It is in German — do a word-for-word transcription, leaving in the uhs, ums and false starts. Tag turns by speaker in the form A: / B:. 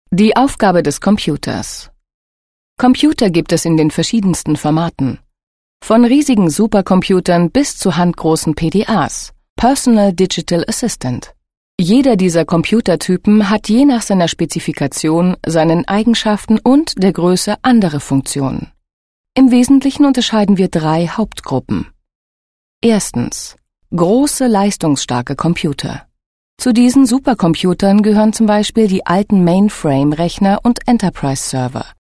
A: Die Aufgabe des Computers. Computer gibt es in den verschiedensten Formaten. Von riesigen Supercomputern bis zu handgroßen P D As, Personal Digital Assistant. Jeder dieser Computertypen hat je nach seiner Spezifikation, seinen Eigenschaften und der Größe andere Funktionen. Im Wesentlichen unterscheiden wir drei Hauptgruppen. Erstens. Große, leistungsstarke Computer. Zu diesen Supercomputern gehören zum Beispiel die alten Mainframe-Rechner und Enterprise-Server,